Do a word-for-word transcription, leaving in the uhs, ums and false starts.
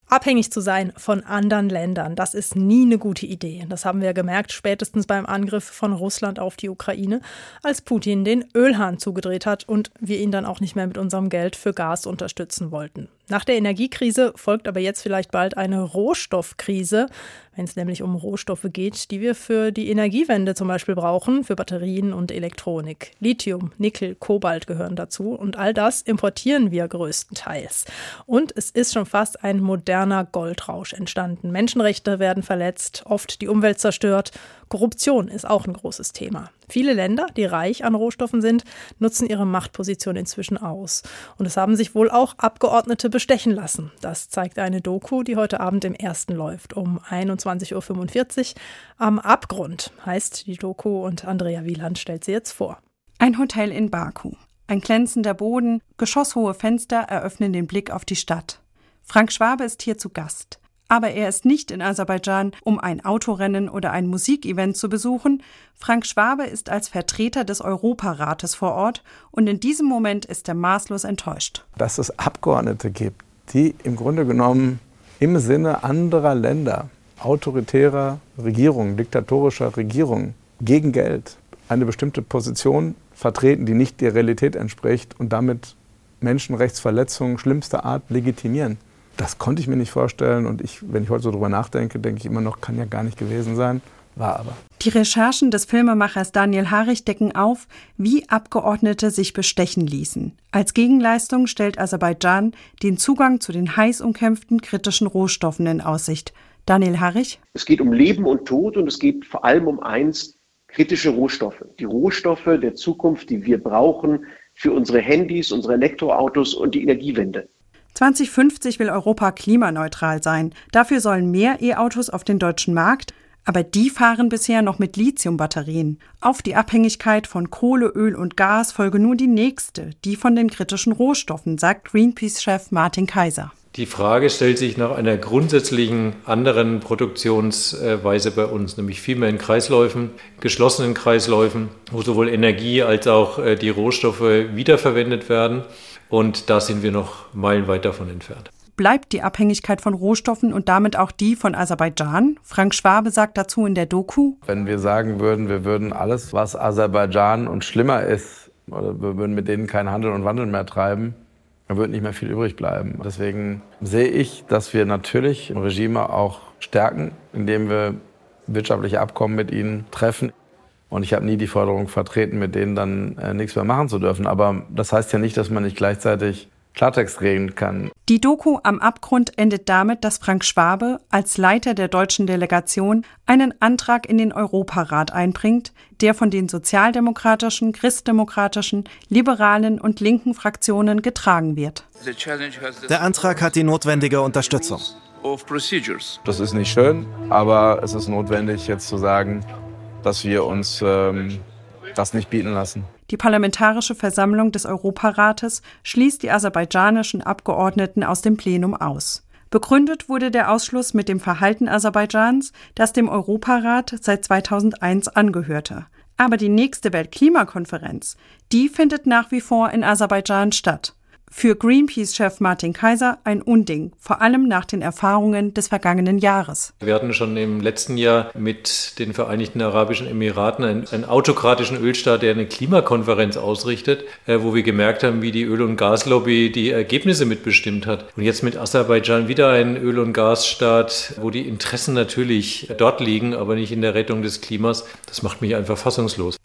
Abhängig zu sein von anderen Ländern, das ist nie eine gute Idee. Das haben wir gemerkt, spätestens beim Angriff von Russland auf die Ukraine, als Putin den Ölhahn zugedreht hat und wir ihn dann auch nicht mehr mit unserem Geld für Gas unterstützen wollten. Nach der Energiekrise folgt aber jetzt vielleicht bald eine Rohstoffkrise, wenn es nämlich um Rohstoffe geht, die wir für die Energiewende zum Beispiel brauchen, für Batterien und Elektronik. Lithium, Nickel, Kobalt gehören dazu und all das importieren wir größtenteils. Und es ist schon fast ein moderner Goldrausch entstanden. Menschenrechte werden verletzt, oft die Umwelt zerstört. Korruption ist auch ein großes Thema. Viele Länder, die reich an Rohstoffen sind, nutzen ihre Machtposition inzwischen aus. Und es haben sich wohl auch Abgeordnete bestechen lassen. Das zeigt eine Doku, die heute Abend im Ersten läuft, um einundzwanzig Uhr fünfundvierzig. Am Abgrund heißt die Doku und Andrea Wieland stellt sie jetzt vor. Ein Hotel in Baku. Ein glänzender Boden, geschosshohe Fenster eröffnen den Blick auf die Stadt. Frank Schwabe ist hier zu Gast. Aber er ist nicht in Aserbaidschan, um ein Autorennen oder ein Musikevent zu besuchen. Frank Schwabe ist als Vertreter des Europarates vor Ort und in diesem Moment ist er maßlos enttäuscht. Dass es Abgeordnete gibt, die im Grunde genommen im Sinne anderer Länder, autoritärer Regierungen, diktatorischer Regierungen, gegen Geld eine bestimmte Position vertreten, die nicht der Realität entspricht und damit Menschenrechtsverletzungen schlimmster Art legitimieren. Das konnte ich mir nicht vorstellen und ich, wenn ich heute so drüber nachdenke, denke ich immer noch, kann ja gar nicht gewesen sein, war aber. Die Recherchen des Filmemachers Daniel Harich decken auf, wie Abgeordnete sich bestechen ließen. Als Gegenleistung stellt Aserbaidschan den Zugang zu den heiß umkämpften kritischen Rohstoffen in Aussicht. Daniel Harich? Es geht um Leben und Tod und es geht vor allem um eins, kritische Rohstoffe. Die Rohstoffe der Zukunft, die wir brauchen für unsere Handys, unsere Elektroautos und die Energiewende. zwanzig fünfzig will Europa klimaneutral sein. Dafür sollen mehr E-Autos auf den deutschen Markt, aber die fahren bisher noch mit Lithiumbatterien. Auf die Abhängigkeit von Kohle, Öl und Gas folge nun die nächste, die von den kritischen Rohstoffen, sagt Greenpeace-Chef Martin Kaiser. Die Frage stellt sich nach einer grundsätzlichen anderen Produktionsweise bei uns, nämlich viel mehr in Kreisläufen, geschlossenen Kreisläufen, wo sowohl Energie als auch die Rohstoffe wiederverwendet werden. Und da sind wir noch meilenweit davon entfernt. Bleibt die Abhängigkeit von Rohstoffen und damit auch die von Aserbaidschan? Frank Schwabe sagt dazu in der Doku: Wenn wir sagen würden, wir würden alles, was Aserbaidschan und schlimmer ist, oder wir würden mit denen keinen Handel und Wandel mehr treiben, dann würde nicht mehr viel übrig bleiben. Deswegen sehe ich, dass wir natürlich Regime auch stärken, indem wir wirtschaftliche Abkommen mit ihnen treffen. Und ich habe nie die Forderung vertreten, mit denen dann äh, nichts mehr machen zu dürfen. Aber das heißt ja nicht, dass man nicht gleichzeitig Klartext reden kann. Die Doku am Abgrund endet damit, dass Frank Schwabe als Leiter der deutschen Delegation einen Antrag in den Europarat einbringt, der von den sozialdemokratischen, christdemokratischen, liberalen und linken Fraktionen getragen wird. Der Antrag hat die notwendige Unterstützung. Das ist nicht schön, aber es ist notwendig, jetzt zu sagen, dass wir uns ähm, das nicht bieten lassen. Die Parlamentarische Versammlung des Europarates schließt die aserbaidschanischen Abgeordneten aus dem Plenum aus. Begründet wurde der Ausschluss mit dem Verhalten Aserbaidschans, das dem Europarat seit zweitausendeins angehörte. Aber die nächste Weltklimakonferenz, die findet nach wie vor in Aserbaidschan statt. Für Greenpeace-Chef Martin Kaiser ein Unding, vor allem nach den Erfahrungen des vergangenen Jahres. Wir hatten schon im letzten Jahr mit den Vereinigten Arabischen Emiraten einen, einen autokratischen Ölstaat, der eine Klimakonferenz ausrichtet, äh, wo wir gemerkt haben, wie die Öl- und Gaslobby die Ergebnisse mitbestimmt hat. Und jetzt mit Aserbaidschan wieder ein Öl- und Gasstaat, wo die Interessen natürlich dort liegen, aber nicht in der Rettung des Klimas. Das macht mich einfach fassungslos.